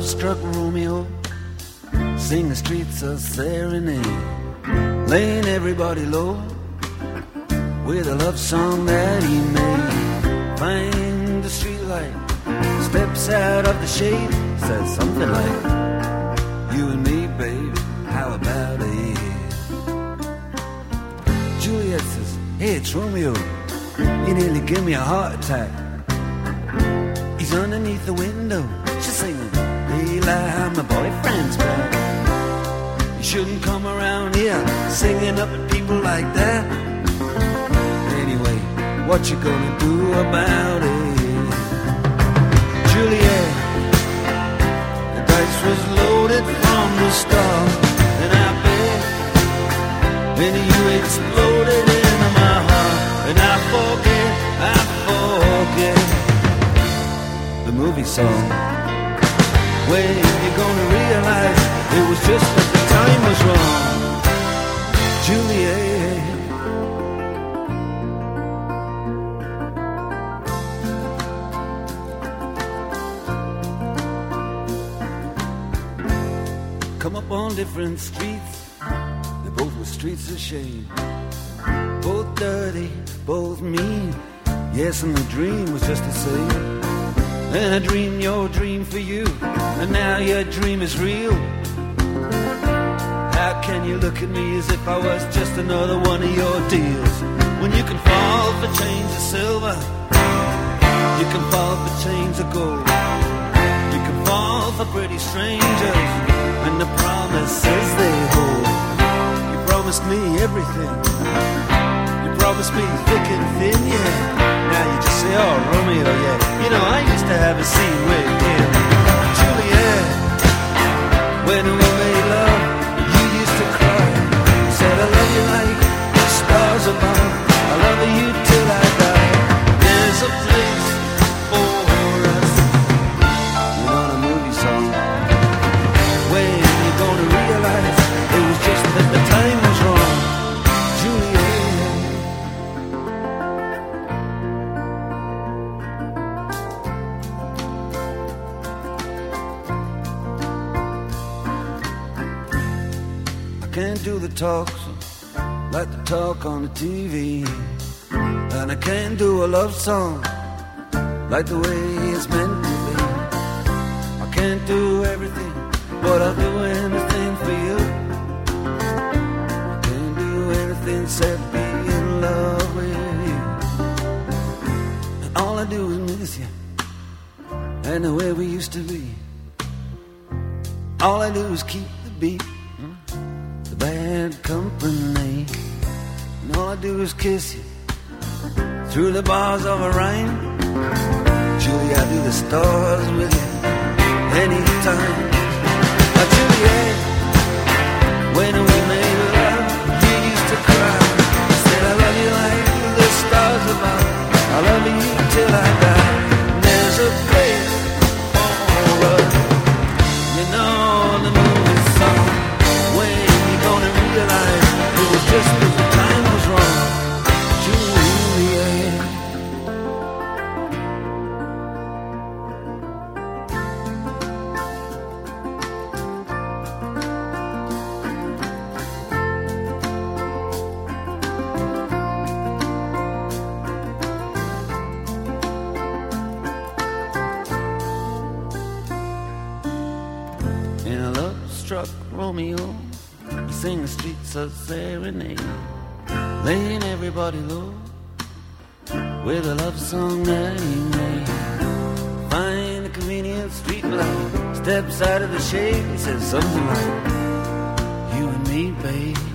love-struck Romeo, sing the streets a serenade, laying everybody low with a love song that he made. Find the streetlight, steps out of the shade, says something like, you and me, baby, how about it? Juliet says, hey, it's Romeo, you nearly give me a heart attack. He's underneath the window, she's singing, Daylight, my boyfriend's back. You shouldn't come around here singing up at people like that. Anyway, what you gonna do about it? Juliet, the dice was loaded from the start, and I bet when you exploded into my heart, and I forget the movie song. When you're gonna realize it was just that the time was wrong, Juliet. Come up on different streets, they both were streets of shame, both dirty, both mean. Yes, and the dream was just the same. And I dreamed your dream for you, and now your dream is real. How can you look at me as if I was just another one of your deals? When you can fall for chains of silver, you can fall for chains of gold, you can fall for pretty strangers and the promises they hold. You promised me everything, you promised me thick and thin, yeah. Now you just say, oh, Romeo, yeah. You know, I used to have a scene with him. Juliet, when we made love, you used to cry. You said, I love you like the stars above, I love you till I die. There's a place for us. You know the movie song. When you're gonna realize it was just that the time was wrong, Juliet. Can't do the talks like the talk on the TV, and I can't do a love song like the way it's meant to be. I can't do everything, but I'll do anything for you. I can't do anything except be in love with you. And all I do is miss you and the way we used to be. All I do is keep the beat, bad company, and all I do is kiss you through the bars of a rhyme. Julie, I do the stars with you anytime. Juliet, when we made love, you used to cry. You said, I love you like the stars above, I love you till I die. There's a place for us, you know the movie song. When gonna realize it was just that the time was wrong, Juliet. In a love-struck Romeo, sing the streets a serenade, laying everybody low with a love song that he made. Find a convenient street light, steps out of the shade, he says something like, you and me, babe,